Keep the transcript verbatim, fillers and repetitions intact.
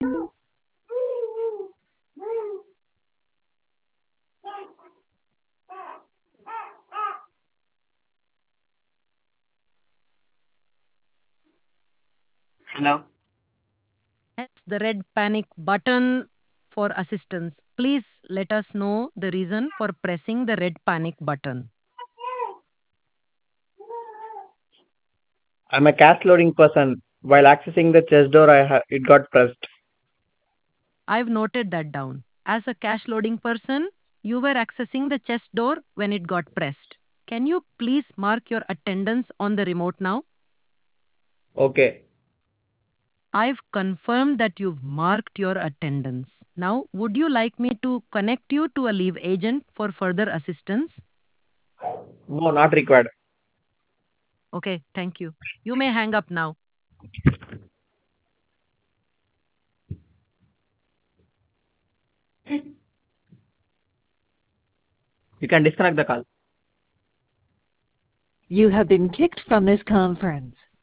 Hello. Press the red panic button for assistance. Please let us know the reason for pressing the red panic button. I'm a cache loading person. While accessing the chest door, I ha- it got pressed. I've noted that down. As a cache loading person, you were accessing the chest door when it got pressed. Can you please mark your attendance on the remote now? Okay. I've confirmed that you've marked your attendance. Now, would you like me to connect you to a leave agent for further assistance? No, not required. Okay, thank you. You may hang up now. You can disconnect the call. You have been kicked from this conference.